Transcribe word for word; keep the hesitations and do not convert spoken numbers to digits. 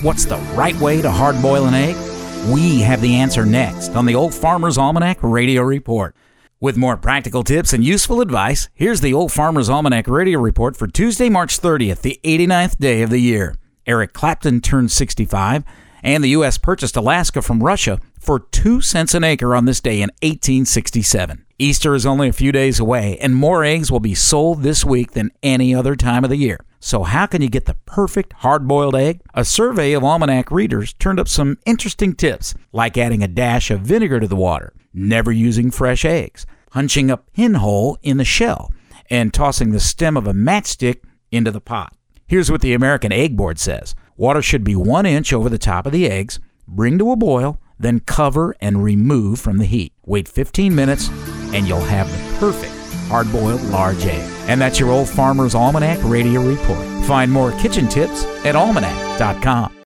What's the right way to hard-boil an egg? We have the answer next on the Old Farmer's Almanac Radio Report. With more practical tips and useful advice, here's the Old Farmer's Almanac Radio Report for Tuesday, March thirtieth, the eighty-ninth day of the year. Eric Clapton turned sixty-five, and the U S purchased Alaska from Russia for two cents an acre on this day in eighteen sixty-seven. Easter is only a few days away, and more eggs will be sold this week than any other time of the year. So how can you get the perfect hard-boiled egg? A survey of Almanac readers turned up some interesting tips, like adding a dash of vinegar to the water, never using fresh eggs, punching a pinhole in the shell, and tossing the stem of a matchstick into the pot. Here's what the American Egg Board says. Water should be one inch over the top of the eggs, bring to a boil, then cover and remove from the heat. Wait fifteen minutes, and you'll have the perfect hard-boiled large egg. And that's your Old Farmer's Almanac Radio Report. Find more kitchen tips at almanac dot com.